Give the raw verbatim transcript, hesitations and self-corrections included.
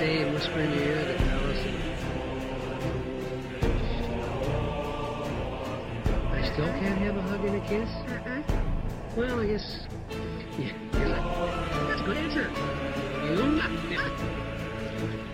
say and whisper in your ear that Allison, I still can't have a hug and a kiss? Uh-uh. Well, I guess, yeah, you're like, that's a good answer. You